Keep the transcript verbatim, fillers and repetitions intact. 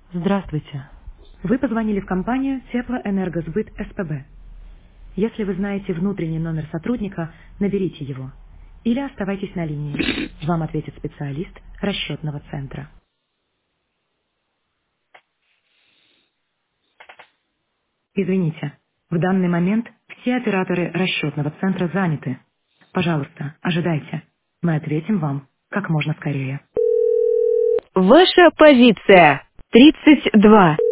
Здравствуйте. Вы позвонили в компанию Теплоэнергосбыт СПБ. Если вы знаете внутренний номер сотрудника, наберите его. Или оставайтесь на линии. Вам ответит специалист расчетного центра. Извините, в данный момент все операторы расчетного центра заняты. Пожалуйста, ожидайте. Мы ответим вам как можно скорее. Ваша позиция тридцать два.